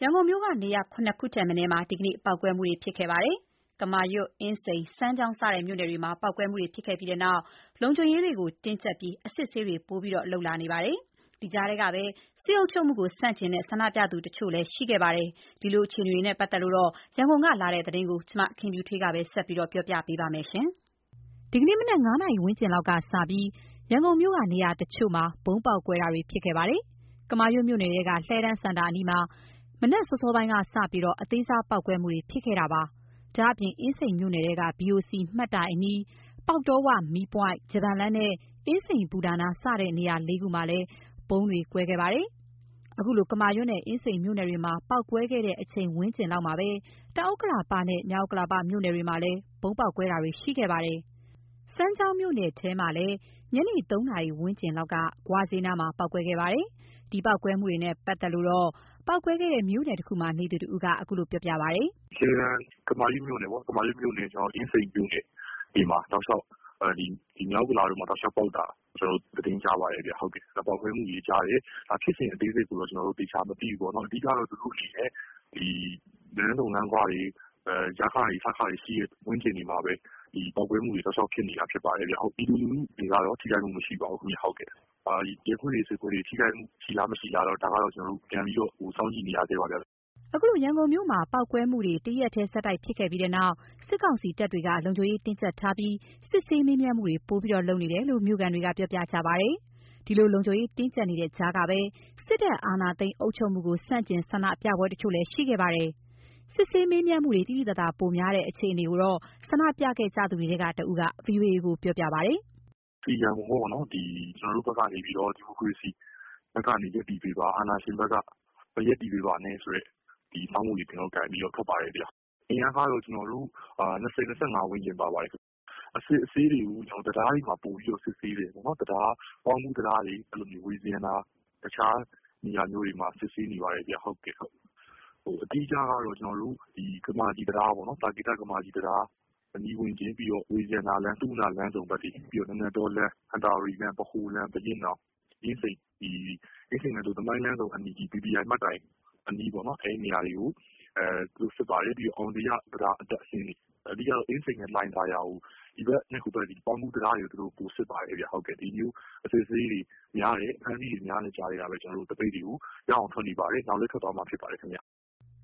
ရန်ကုန်မြို့ကနေရာ7ခုထက်မနည်းမှာဒီကနေ့ပေါက်ကွဲမှုတွေဖြစ်ခဲ့ပါတယ်။ကမာရွတ်၊အင်းစိန်၊စမ်းချောင်းစတဲ့မြို့နယ်တွေမှာပေါက်ကွဲမှုတွေဖြစ်ခဲ့ပြီးတဲ့နောက်လုံခြုံရေးတွေကိုတင်းကျပ်ပြီးအစစ်အဆေးတွေပိုပြီးလုပ်လာနေပါတယ်။ဒီကြားထဲကပဲစစ်အုပ်ချုပ်မှုကိုဆန့်ကျင်တဲ့ဆန္ဒပြသူတချို့လည်းရှိခဲ့ပါတယ်။ဒီလိုအခြေအနေတွေနဲ့ပတ်သက်လို့ရန်ကုန်ကလာတဲ့သတင်းကိုမခင်ဖြူထွေးကဆက်ပြောပြပေးပါမယ်။ဒီကနေ့မနက်9 နာရီဝန်းကျင်လောက်ကစပြီးရန်ကုန်မြို့ကနေရာတချို့မှာဗုံးပေါက်ကွဲတာတွေဖြစ်ခဲ့ပါတယ်။ကမာရွတ်မြို့နယ်ထဲကလှည်းတန်းစင်တာအနီးမှာမနက်စောစောပိုင်းကစပြီးအသေးစားပေါက်ကွဲမှုတွေဖြစ်ခဲ့တာပါ။ဒါ့အပြင်အင်းစိန်မြို့နယ်ထဲက BOC မှတ်တိုင်အနီး၊ ပေါက်တောဝမီးပွိုင့်၊ဂျပန်လမ်းနဲ့အင်းစိန်ဘူတာနာစတဲ့နေရာ4ခုမှာလည်းဗုံးတွေကွဲခဲ့ပါတယ်။အခုလိုကမာရွတ်နဲ့အင်းစိန်မြို့နယ်တွေမှာပေါက်ကွဲခဲ့တဲ့အချိန်ဝန်းကျင်လောက်မှာပဲတောင်ဥက္ကလာပနဲ့မြောက်ဥက္ကလာပမြို့နယ်တွေမှာလည်းဗုံးပေါက်ကွဲတာတွေရှိခဲ့ပါတယ်။စမ်းချောင်းမြို့နယ်ထဲမှာလည်းညနေ3 နာရီဝန်းကျင်လောက်ကဂွဈေးနားမှာပေါက်ကွဲခဲ့ပါတယ်။ဒီပေါက်ကွဲမှုတွေနဲ့ပတ်သက်လို့ပေါက်ကွဲခဲ့တဲ့မြို့နယ်တခုမှာနေသူတဦးကအခုလိုပြောပြပါတယ်။“ကမာရွတ်မြို့နယ်ပေါ့။ကမာရွတ်မြို့နယ်အင်းစိန်မြို့နယ်တွေမှာတောက်လျှောက်မြောက်ဥက္ကလာတို့မှာတောက်လျှောက်ပေါက်တာသတင်းကြားပါတယ်ဗျ။ပေါက်ကွဲမှုတွေကြားတယ်။ဖြစ်စဉ်အသေးစိတ်ကိုတော့ကျနော်တို့သေချာမသိဘူးပေါ့နော်။အဓိကတော့သူတို့အနေနဲ့လမ်းဆုံလမ်းခွတွေရခတွေစခတွေရှိတဲ့ဝန်းကျင်တွေမှာပဲပေါက်ကွဲမှုတွေတောက်လျှောက်ဖြစ်နေတာဖြစ်ပါတယ်ဗျ။ပြည်သူလူထုတွေကတော့ထိခိုက်မှုမရှိပါဘူးခင်ဗျ။ရဲခွေတွေစစ်ခွေတွေထိခိုက်မှုရှိလားမရှိလားတော့ဒါကတော့ကျနော်တို့ပြန်ပြီးတော့စောင့်ကြည့်နေရဆဲပါဗျ။ ”အခုလိုရန်ကုန်မြို့မှာပေါက်ကွဲမှုတွေတရက်တည်းဆက်တိုက်ဖြစ်ခဲ့ပြီးတဲ့နောက်စစ်ကောင်စီတပ်တွေကလုံခြုံရေးတင်းကျပ်ထားပြီးစစ်ဆေးမေးမြန်းမှုတွေပိုလုပ်နေတယ်လို့မြို့ခံတွေကပြောပြကြပါတယ်။ဒီလိုလုံခြုံရေးတင်းကျပ်နေတဲ့ကြားကပဲစစ်တပ်အာဏာသိမ်းအုပ်ချုပ်မှုကိုဆန့်ကျင်ဆန္ဒပြပွဲတချို့လည်းရှိခဲ့ပါတယ်။စစ်ဆေးမေးမြန်းမှုတွေသိသိသာသာပိုများတဲ့အခြေအနေကိုတော့ဆန္ဒပြခဲ့ကြသူတွေထဲကတဦးက VOA ကိုပြောပြပါတယ်။“ရန်ကုန်ပေါ့နော်ကျနော်တို့ဘက်ကနေပြီးတော့ဒီမိုကရေစီဘက်ကနေရပ်တည်ပေးပါ။အာဏာရှင်ဘက်ကမရပ်တည်ပေးပါနဲ့ဆိုတဲ့မှတ်ပုံတင်ကိုင်ပြီးတော့ထွက်ပါတယ်ဗျ။အင်အားကတော့ကျနော်တို့20-25ဝန်းကျင်ပါပါတယ်။အစစ်အဆေးတွေကိုတံတားတွေမှာပိုပြီးတော့စစ်ဆေးတယ်ပေါ့နော်။ပေါင်းကူးတံတားတွေဝေဇယန္တာတခြားနေရာမျိုးတွေမှာစစ်ဆေးနေပါတယ်ဗျ။အဓိကကတော့ကျနော်တို့ကမာကြည်တံတားပေါ့နော်။သာကေတကမာကြည်တံတားအနီးဝန်းကျင်ပြီးတော့ဝေဇယန္တာလမ်းသုဝဏ္ဏလမ်းဆုံဘက်တွေပြီးတော့နာနတ်တောလမ်း၊ဟံသာဝတီလမ်း၊ဗဟိုလမ်း၊ဘုရင့်နောင်၊အင်းစိန်လမ်းသမိုင်းလမ်းဆုံအနီးBBI မှတ်တိုင်အနီးပေါ့နော်အဲဒီနေရာတွေကိုသူတို့စစ်ပါတယ်။ပြီးတော့အောင်ဇေယျတံတားအတက်အဆင်းတွေအဓိကတော့အင်းစိန်နဲ့လှိုင်သာယာကိုဒီဘက်နဲ့ဟိုဘက်ပေါင်းကူးတံတားတွေကိုသူတို့ပိုစစ်ပါတယ်ဗျ။ဒီလိုအစစ်အဆေးတွေများတယ်။အဖမ်းအဆီးတွေများတဲ့ကြားထဲကပဲကျနော်တို့သပိတ်တွေကိုရအောင်ထွက်နေပါတယ်။နောက်လည်းထွက်သွားမှာဖြစ်ပါတယ်ခင်ဗျ။ ”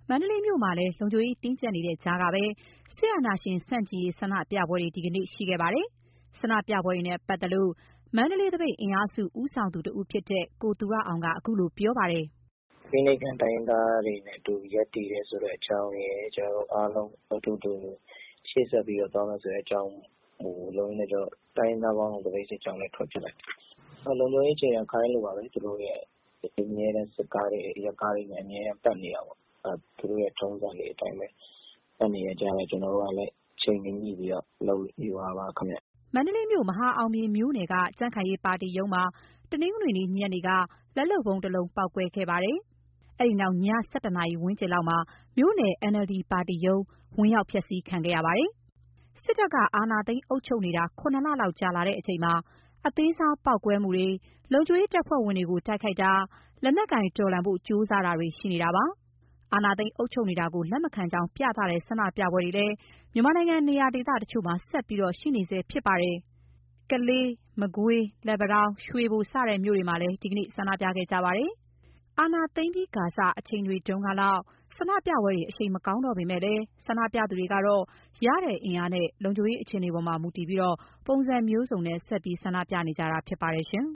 မန္တလေးမြို့မှာလည်းလုံခြုံရေးတင်းကျပ်နေတဲ့ကြားကပဲစစ်အာဏာရှင်ဆန့်ကျင်ရေးဆန္ဒပြပွဲတွေဒီကနေ့ရှိခဲ့ပါတယ်။ဆန္ဒပြပွဲတွေနဲ့ပတ်သက်လို့မန္တလေးသပိတ်အင်အားစုဦးဆောင်သူတဦးဖြစ်တဲ့ကိုသူရအောင်ကအခုလိုပြောပါတယ်။“ဖိနှိပ်ခံတိုင်းရင်းသားတွေနဲ့အတူရပ်တည်တယ်ဆိုတဲ့အကြောင်းရယ်ကျနော်တို့အားလုံးအတူတူရှေ့ဆက်ပြီးတော့သွားမယ်ဆိုတဲ့အကြောင်းကိုလုပ်ရင်းနဲ့တိုင်းရင်းသားပေါင်းစုံသပိတ်စစ်ကြောင်းလည်းထွက်ဖြစ်လိုက်တယ်။လုံခြုံရေးအခြေအနေကခိုင်းလိုပါပဲသူတို့ရဲ့အမြဲတမ်းစစ်ကားတွေအရပ်ကားတွေနဲ့အမြဲတမ်းပတ်နေတာပေါ့။သူတို့ရဲ့ထုံးစံတွေအတိုင်းပဲပတ်နေတဲ့ကြားထဲကျနော်တို့ကလည်းအချိန်မီညှိပြီးတော့လုပ်ယူရပါခင်ဗျ။ ”မန္တလေးမြို့မဟာအောင်မြေမြို့နယ်ကကြံ့ခိုင်ရေးပါတီရုံးမှာတနင်္ဂနွေနေ့ညနေကလက်လုပ်ဗုံးတလုံးပေါက်ကွဲခဲ့ပါတယ်။အဲဒီနောက်ည11 နာရီဝန်းကျင်လောက်မှာမြို့နယ် NLD ပါတီရုံးဝင်ရောက်ဖျက်ဆီးခံခဲ့ရပါတယ်။စစ်တပ်ကအာဏာသိမ်းအုပ်ချုပ်နေတာ7 လလောက်ကြာလာတဲ့အချိန်မှာအသေးစားပေါက်ကွဲမှုတွေလုံခြုံရေးတပ်ဖွဲ့ဝင်တွေကိုတိုက်ခိုက်တာလက်နက်ကိုင်တော်လှန်ဖို့ကြိုးစားတာတွေရှိနေတာပါ။အာဏာသိမ်းအုပ်ချုပ်နေတာကိုလက်မခံကြောင်းပြသတဲ့ဆန္ဒပြပွဲတွေလည်းမြန်မာနိုင်ငံနေရာဒေသတချို့မှာဆက်ပြီးရှိနေဆဲဖြစ်ပါတယ်။ကလေး၊မကွေး၊လက်ပံတောင်း၊ရွှေဘိုစတဲ့မြို့တွေမှာလည်းဒီကနေ့ဆန္ဒပြခဲ့ကြပါတယ်။အာဏာသိမ်းပြီးကာစအချိန်တွေတုန်းကလောက်ဆန္ဒပြပွဲတွေအရှိန်မကောင်းတော့ပေမဲ့လည်းဆန္ဒပြသူတွေကတော့ရတဲ့အင်အားနဲ့လုံခြုံရေးအခြေအနေပေါ်မှာမူတည်ပြီးပုံစံမျိုးစုံနဲ့ဆက်ပြီးဆန္ဒပြနေကြတာဖြစ်ပါတယ်ရှင်